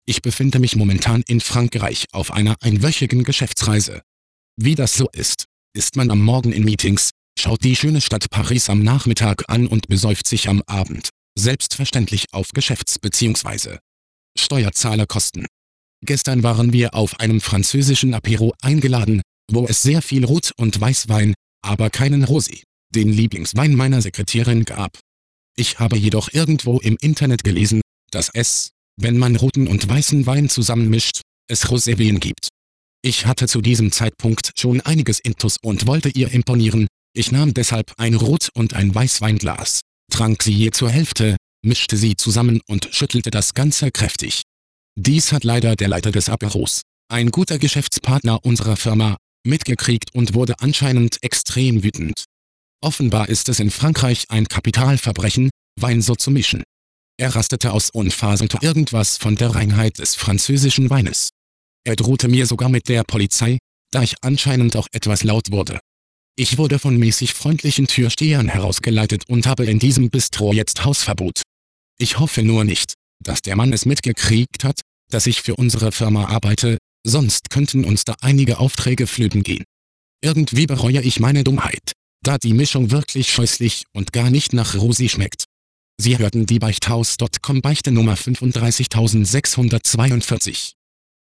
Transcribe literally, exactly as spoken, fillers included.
Ich befinde mich momentan in Frankreich auf einer einwöchigen Geschäftsreise. Wie das so ist, ist man am Morgen in Meetings, schaut die schöne Stadt Paris am Nachmittag an und besäuft sich am Abend, selbstverständlich auf Geschäfts- bzw. Steuerzahlerkosten. Gestern waren wir auf einem französischen Apéro eingeladen, wo es sehr viel Rot- und Weißwein, aber keinen Rosé, den Lieblingswein meiner Sekretärin, gab. Ich habe jedoch irgendwo im Internet gelesen, dass es, wenn man roten und weißen Wein zusammenmischt, es Roséwein gibt. Ich hatte zu diesem Zeitpunkt schon einiges Intus und wollte ihr imponieren, ich nahm deshalb ein Rot- und ein Weißweinglas, trank sie je zur Hälfte, mischte sie zusammen und schüttelte das Ganze kräftig. Dies hat leider der Leiter des Apéros, ein guter Geschäftspartner unserer Firma, mitgekriegt und wurde anscheinend extrem wütend. Offenbar ist es in Frankreich ein Kapitalverbrechen, Wein so zu mischen. Er rastete aus und faselte irgendwas von der Reinheit des französischen Weines. Er drohte mir sogar mit der Polizei, da ich anscheinend auch etwas laut wurde. Ich wurde von mäßig freundlichen Türstehern herausgeleitet und habe in diesem Bistro jetzt Hausverbot. Ich hoffe nur nicht, dass der Mann es mitgekriegt hat, dass ich für unsere Firma arbeite, sonst könnten uns da einige Aufträge flöten gehen. Irgendwie bereue ich meine Dummheit, da die Mischung wirklich scheußlich und gar nicht nach Rosé schmeckt. Sie hörten die Beichthaus Punkt com Beichte Nummer fünfunddreißigtausendsechshundertzweiundvierzig.